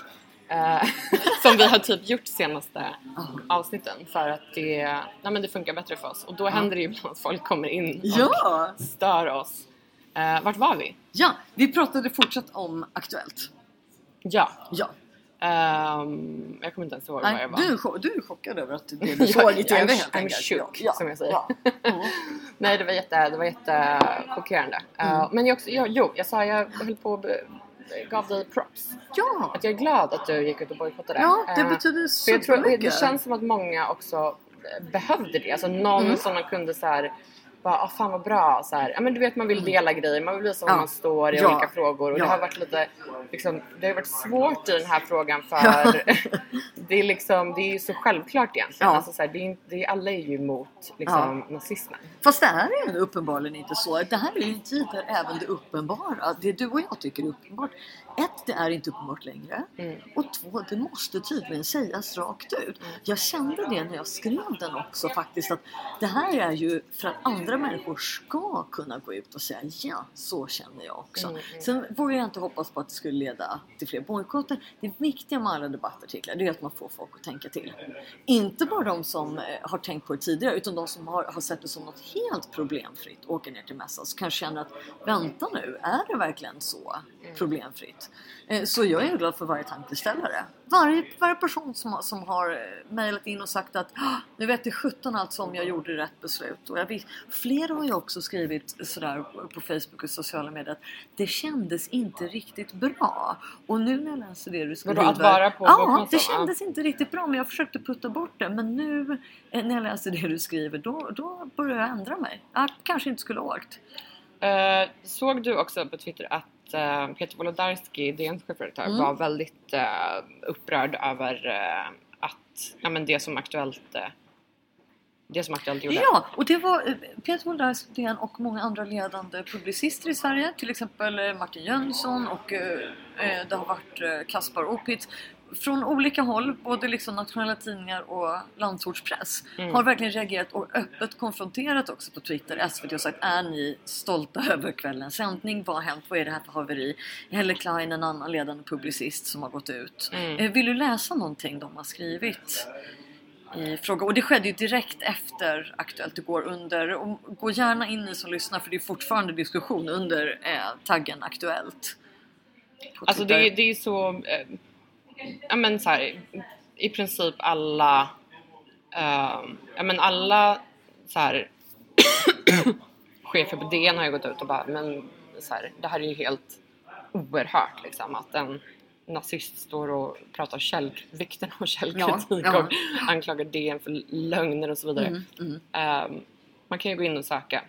Som vi har typ gjort senaste avsnitten för att det funkar bättre för oss. Och då händer det ju ibland att folk kommer in och stör oss. Vart var vi? Ja, vi pratade fortsatt om Aktuellt. Ja. Jag kommer inte ens ihåg vad jag var. Du är chockad över att du såg i TV helt enkelt. Ja, som jag säger. Nej, det var jättechockerande. Men jag sa jag höll på gav dig props. Ja. Att jag är glad att du gick ut och bojkottade. Ja, det betyder så mycket. Det känns som att många också behövde det. Alltså någon som man kunde så här bara, fan vad bra så här. Ja, men du vet, man vill dela grejer, man vill visa var man står i olika frågor och det har varit lite liksom, det har varit svårt i den här frågan för det är liksom, det är ju så självklart egentligen. Alltså så här, alla är ju emot liksom nazismen. Fast det här är ju uppenbarligen inte så. Det här är ju en tid där även det uppenbara, det du och jag tycker är uppenbart. 1, det är inte uppenbart längre. Och 2, det måste tydligen sägas rakt ut. Jag kände det när jag skrev den också faktiskt, att det här är ju för att andra människor ska kunna gå ut och säga ja, så känner jag också. Sen vågar jag inte hoppas på att det skulle leda till fler bojkotter. Det viktiga med alla debattartiklar, det är att man får folk att tänka till. Inte bara de som har tänkt på det tidigare, utan de som har sett det som något helt problemfritt, åker ner till mässan, så kanske känner att vänta nu, är det verkligen så problemfritt? Så jag är glad för varje tankeställare. Varje person som har mejlat in och sagt att nu vet jag 17 alltså om jag gjorde rätt beslut. Och flera har ju också skrivit sådär på Facebook och sociala medier att det kändes inte riktigt bra. Och nu när jag läser det du skriver... Att vara på det kändes inte riktigt bra, men jag försökte putta bort det. Men nu när jag läser det du skriver, då börjar jag ändra mig. Jag kanske inte skulle ha åkt. Såg du också på Twitter att Peter Wolodarski, DN:s chefredaktör, var väldigt upprörd över att det som Aktuellt gjorde? Ja, och det var Peter Wolodarski, DN och många andra ledande publicister i Sverige, till exempel Martin Jönsson och det har varit Kaspar Opitz. Från olika håll, både liksom nationella tidningar och landsortspress, har verkligen reagerat och öppet konfronterat också på Twitter, SVT, och sagt: är ni stolta över kvällens sändning? Vad har hänt? Vad är det här för haveri? Helle Klein, en annan ledande publicist som har gått ut. Vill du läsa någonting de har skrivit i fråga? Och det skedde ju direkt efter Aktuellt igår under, och gå gärna in ni som lyssnar, för det är fortfarande diskussion under taggen Aktuellt. Alltså det är så... men så här, i princip alla alla så här chefer på DN har ju gått ut och bara, men så här, det här är ju helt oerhört liksom, att en nazist står och pratar vikten av källkritik och anklagar DN för lögner och så vidare. Man kan ju gå in och söka.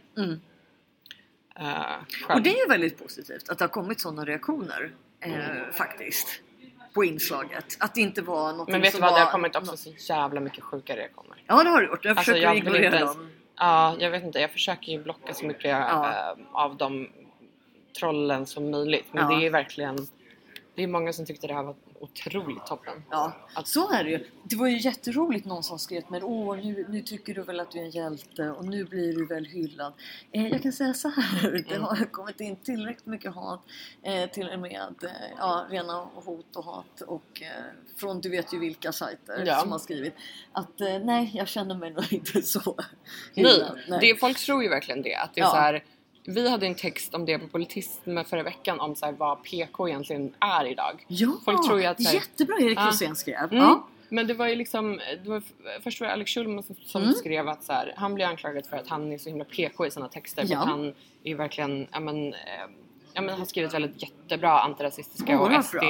Och det är ju väldigt positivt att det har kommit sådana reaktioner faktiskt på inslaget. Att det inte var något. Men vet du vad, det har kommit också så jävla mycket sjuka reaktioner. Ja, det har du gjort. Jag försöker ignorera dem. Ja, jag vet inte. Jag försöker ju blocka så mycket av de trollen som möjligt. Men det är verkligen... Det är många som tyckte det här var otroligt toppen. Ja, så är det ju. Det var ju jätteroligt någon som skrev med nu tycker du väl att du är en hjälte och nu blir du väl hyllad. Jag kan säga så här, det har kommit in tillräckligt mycket hat till och med rena hot och hat och från du vet ju vilka sajter som har skrivit att nej, jag känner mig nog inte så hyllad. Nej. Folk tror ju verkligen det, att det är så här. Vi hade en text om det på Politism förra veckan om så här, vad PK egentligen är idag. Ja, folk tror ju att, här, jättebra Erik Rosén skrev. Men det var ju liksom, först var det Alex Schulman som skrev att så här, han blir anklagad för att han är så himla PK i sina texter. För att han är verkligen, har skrivit väldigt jättebra antirasistiska och SD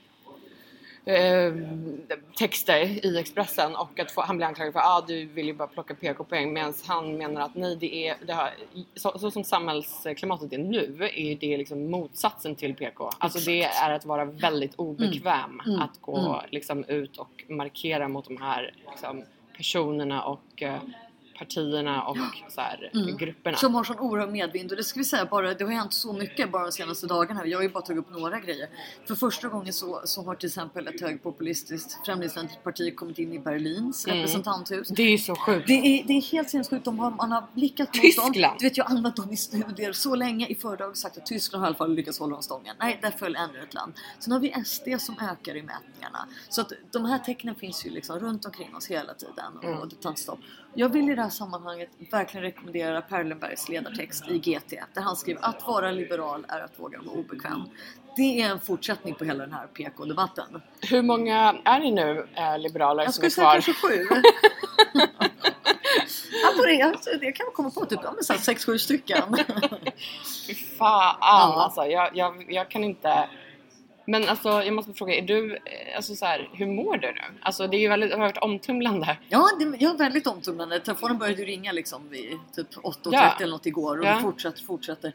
texter i Expressen, och att han blir anklagad för att du vill ju bara plocka PK-poäng, medan han menar att nej, så som samhällsklimatet är nu är det liksom motsatsen till PK. Alltså det är att vara väldigt obekväm att gå liksom ut och markera mot de här liksom, personerna och partierna och så här, grupperna. Som har sån oerhörd medvind. Och det ska vi säga, det har hänt så mycket bara de senaste dagarna. Jag har ju bara tagit upp några grejer. För första gången så har till exempel ett högpopulistiskt främlingsfientligt parti kommit in i Berlins representanthus. Det är så sjukt. Det är helt sinnessjukt. Man har blickat mot dem. Du vet, jag har använt dem i studier så länge i föredrag och sagt att Tyskland har i alla fall lyckats hålla om stången. Nej, där föll ännu ett land. Sen har vi SD som ökar i mätningarna. Så att de här tecknen finns ju liksom runt omkring oss hela tiden. Och det tar inte stopp. Jag vill i det här sammanhanget verkligen rekommendera Per Lenbergs ledartext i GT, där han skriver att vara liberal är att våga vara obekväm. det är en fortsättning på hela den här PK-debatten. Hur många är ni nu liberaler som är kvar? Jag skulle säga kanske 7. Det kan man komma på typ 6-7 stycken. Fy fan, alltså jag kan inte. Men alltså jag måste fråga, är du alltså så här, hur mår du nu? Alltså det är ju väldigt, har varit omtumlande. Ja, jag är väldigt omtumlande. Telefonen började ringa liksom vid typ 8:30 eller något igår och det fortsätter.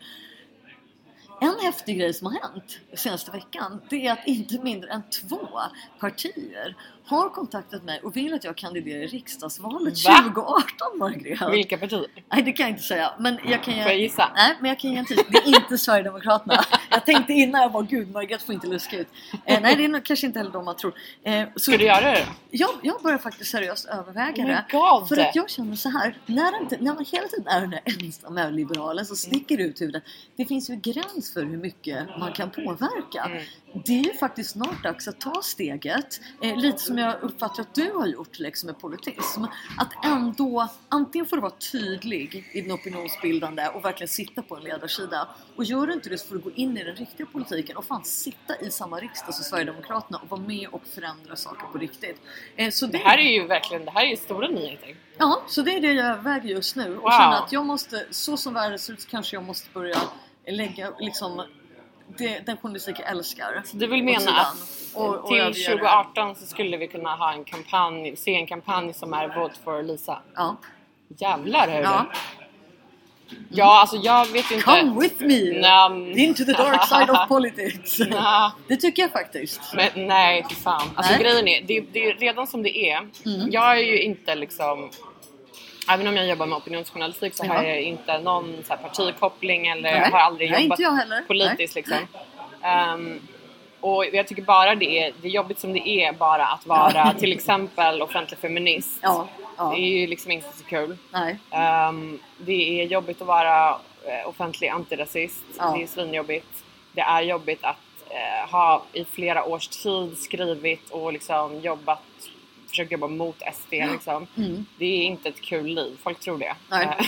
En häftig grej som har hänt senaste veckan, det är att inte mindre än 2 partier har kontaktat mig och vill att jag kandiderar i riksdagsvalet 2018, Margret. Vilka partier? Nej, det kan jag inte säga. Men jag kan Får jag gissa? Nej, men jag kan ge en tid. Det är inte Sverigedemokraterna. Jag tänkte innan, jag bara, gud, Margret får inte luska ut. Nej, det är nog kanske inte heller de man tror. Ska du göra det då? Jag börjar faktiskt seriöst överväga Oh my det. God. För att jag känner så här, när man hela tiden är den där ensamma liberalen som sticker ut huvudet. Det finns ju gräns för hur mycket man kan påverka. Det är ju faktiskt snart dags att ta steget. Lite som jag uppfattar att du har gjort liksom, med politism. Att ändå, antingen får du vara tydlig i din opinionsbildande och verkligen sitta på en ledarsida. Och gör du inte det så får du gå in i den riktiga politiken och fan sitta i samma riksdag som Sverigedemokraterna och vara med och förändra saker på riktigt. Så det här är ju verkligen, det här är ju stora nyheter. Ja, så det är det jag överväger just nu. Och känner att jag måste, så som världen ser ut så kanske jag måste börja lägga liksom den journalistik jag älskar. Så du vill mena att till 2018 så skulle vi kunna ha en kampanj som är Vote for Lisa? Ja. Jävlar, hör du? Ja, alltså jag vet inte. Come with me into the dark side of politics. Det tycker jag faktiskt. Men nej, för fan. Alltså grejen är, det är redan som det är. Jag är ju inte liksom, även om jag jobbar med opinionsjournalistik så har jag inte någon så här partikoppling eller har aldrig jobbat politiskt liksom. Och jag tycker bara det är jobbigt som det är bara att vara till exempel offentlig feminist. Det är ju liksom inte så kul. Det är jobbigt att vara offentlig antirasist. Det är svinjobbigt. Det är jobbigt att ha i flera års tid skrivit och liksom försöka jobba mot SD liksom. Det är inte ett kul liv. Folk tror det.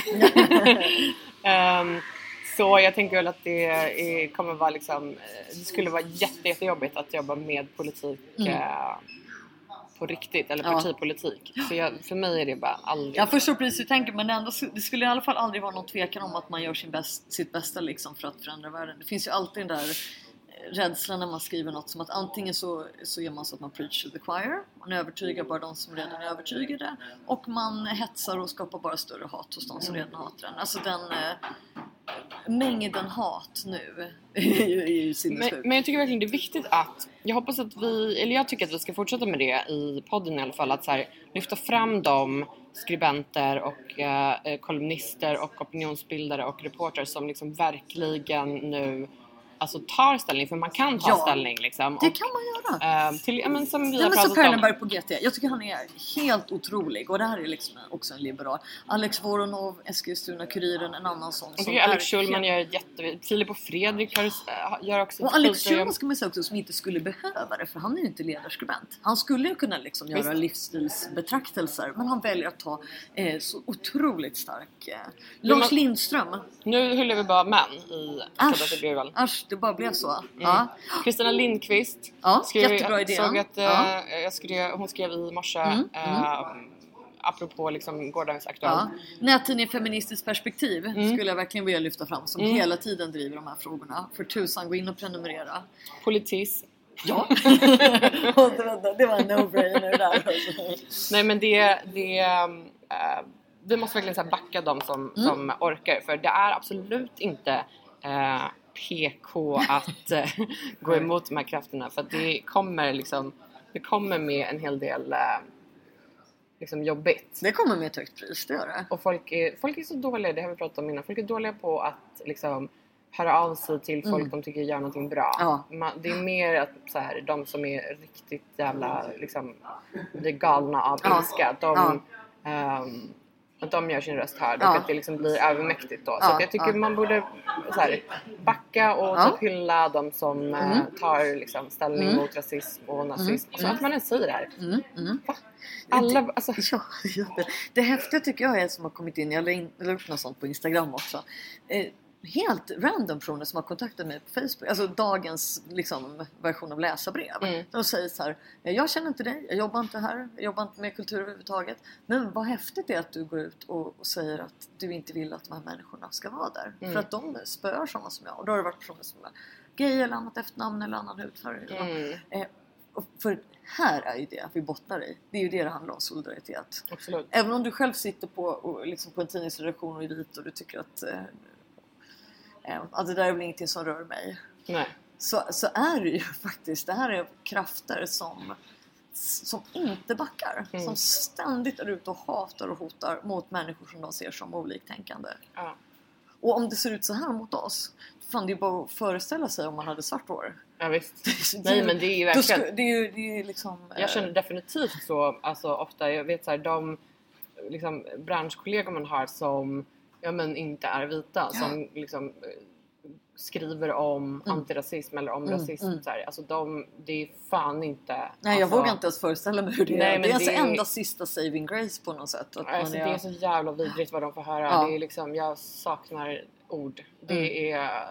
Så jag tänker väl att det kommer vara liksom, det skulle vara jättejobbigt att jobba med politik på riktigt, eller partipolitik. Så för mig är det bara aldrig. Jag förstår precis hur du tänker, men ändå, det skulle i alla fall aldrig vara någon tvekan om att man gör sitt bästa liksom för att förändra världen. Det finns ju alltid den där rädslan när man skriver något som att antingen så gör man så att man preach to the choir, man övertygar bara de som redan är övertygade, och man hetsar och skapar bara större hat hos de som redan hatar den. Alltså den mängden hat nu är ju sinnessjuk. Men jag tycker verkligen det är viktigt att, jag tycker att vi ska fortsätta med det i podden i alla fall, att så här, lyfta fram de skribenter och kolumnister och opinionsbildare och reporter som liksom verkligen nu alltså tar ställning, för man kan ta ställning liksom. Det kan man göra. Som vi har pratat om. Perlenberg på GT. Jag tycker han är helt otrolig. Och det här är liksom också en liberal. Alex Voronov, Eskilstuna-Kuriren, en annan sån. Jag tycker Alex Schulman gör Filip och Fredrik gör också. Och Alex Schulman ska man säga också som inte skulle behöva det. För han är ju inte ledarskribent. Han skulle ju kunna liksom göra livsstilsbetraktelser. Men han väljer att ta så otroligt stark. Lars Lindström. Nu hyllar vi bara män i Asch, det bara blev så. Kristina Lindqvist jättebra idé. Såg att hon skrev i morse apropå liksom gårdagens Aktuellt. Nättidningen Feministiskt perspektiv skulle jag verkligen vilja lyfta fram, som hela tiden driver de här frågorna. För tusan, gå in och prenumerera. Politis. Ja. Det var en no-brainer där. Nej, men vi måste verkligen så här backa dem som orkar. För det är absolut inte PK att gå emot de här krafterna, för att det kommer med en hel del liksom jobbigt. Det kommer med ett högt pris, det gör det. Och folk är så dåliga, det har vi pratat om innan. Folk är dåliga på att liksom höra av sig till folk de tycker gör någonting bra. Det är mer att så här, de som är riktigt jävla liksom, det galna av ilska, att de gör sin röst hörd och att det liksom blir övermäktigt då. Så att jag tycker man borde så här, backa och typ hylla de som tar liksom, ställning mot rasism och nazism. Och så att man ens säger det här. Va? Alla, alltså. Det häftiga tycker jag är som har kommit in, jag la upp något sånt på Instagram också. helt random personer som har kontaktat mig på Facebook. Alltså dagens liksom, version av läsarbrev. De säger så här: jag känner inte dig, jag jobbar inte här, jag jobbar inte med kultur överhuvudtaget. Men vad häftigt är att du går ut och säger att du inte vill att de här människorna ska vara där. För att de spör sådana som jag. Och då har det varit personer som är gay eller annat efternamn eller annan hudfärg. Och för här är ju det vi bottnar i. Det är ju det handlar om, solidaritet. Absolut. Även om du själv sitter liksom på en tidningsredaktion och är vit och du tycker att det där är väl ingenting som rör mig. Nej. Så är det ju faktiskt. Det här är krafter som inte backar. Som ständigt är ute och hatar och hotar mot människor som de ser som oliktänkande. Ja. Och om det ser ut så här mot oss, fan, det är bara att föreställa sig om man hade svart hår. Ja visst. Nej men det är ju verkligen... Det är liksom... Jag känner definitivt så, alltså ofta, jag vet så här, de liksom, branschkollegor man har som inte är vita, som liksom skriver om antirasism eller om rasism så här, alltså det är fan inte... Nej, jag vågar inte ens föreställa mig hur det är. Nej, det är alltså enda sista saving grace på något sätt. Att alltså, det är så jävla vidrigt vad de får höra. Det är liksom, jag saknar ord. Det är...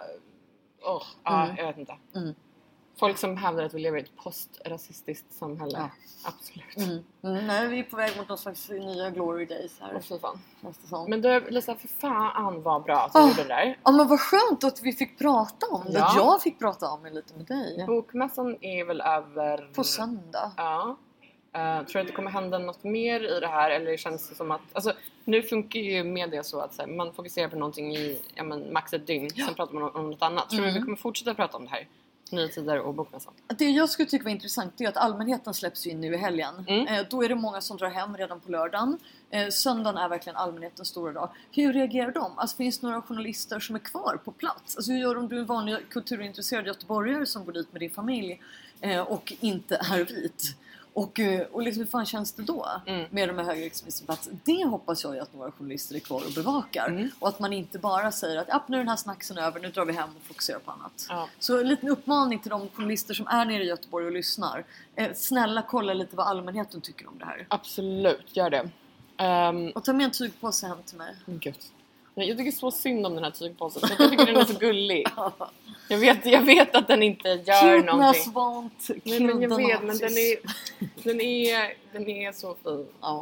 jag vet inte. Folk som hävdar att vi lever i ett postrasistiskt samhälle. Ja. Absolut. Nej, vi är på väg mot någon slags nya glory days här. Men du, Lisa, för fan vad bra att du gjorde det där. Ja, men vad skönt att vi fick prata om det. Ja. Jag fick prata om det lite med dig. Bokmässan är väl över... På söndag. Ja. Tror du att det kommer hända något mer i det här? Eller känns det som att... Alltså, nu funkar ju media så att här, man fokuserar på någonting i max ett dygn. Sen pratar man om något annat. Tror du vi kommer fortsätta prata om det här? Nya tider och bokmässan. Det jag skulle tycka var intressant är att allmänheten släpps in nu i helgen. Då är det många som drar hem redan på lördagen. Söndagen är verkligen allmänhetens stora dag. Hur reagerar de? Alltså, finns det några journalister som är kvar på plats? Alltså, hur gör de? Du är en vanlig kulturintresserad göteborgare som går dit med din familj och inte är vit. Och liksom, hur fan känns det då med de här högerextremisterplats? Det hoppas jag ju att några journalister är kvar och bevakar. Och att man inte bara säger att nu är den här snacksen över, nu drar vi hem och fokuserar på annat. Ja. Så en liten uppmaning till de journalister som är nere i Göteborg och lyssnar. Snälla kolla lite vad allmänheten tycker om det här. Absolut, gör det. Och ta med en tygpåse hem till mig. Gud. Jag tycker så synd om den här tygpåsen. Jag tycker den är så gullig. Jag vet att den inte gör någonting. Nej, men jag vet, men den är så fin.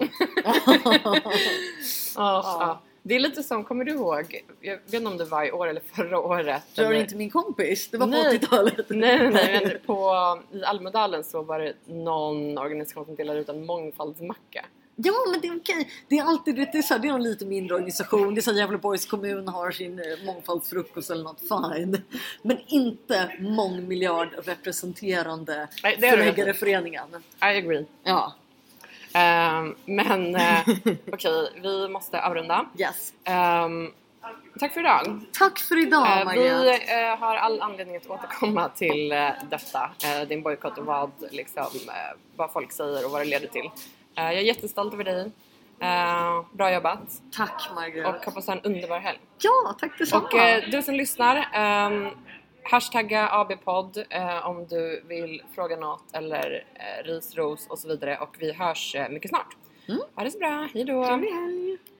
Ja. Det är lite som, kommer du ihåg? Jag vet inte om det var i år eller förra året. Gör inte min kompis? Det var på 80-talet. Nej, men i Almedalen så var det någon organisation som delade ut en mångfaldsmacka. Ja, men det är okej. Det är alltid det är en lite mindre organisation. Det är så att Gävleborgs kommun har sin mångfaldsfrukost eller något, fine. Men inte mångmiljard representerande förläggareföreningen. I agree. Ja. Men okej, vi måste avrunda. Yes. Tack för idag. Tack för idag, Margaret. Vi har all anledning att återkomma till detta. Din bojkott och vad folk säger och vad det leder till. Jag är jättestolt över dig. Bra jobbat. Tack, Margaret. Och hoppas ha en underbar helg. Ja, tack detsamma. Och du som lyssnar, hashtagga ABpodd om du vill fråga något eller risros och så vidare. Och vi hörs mycket snart. Ha det så bra, hej då. Trevlig helg.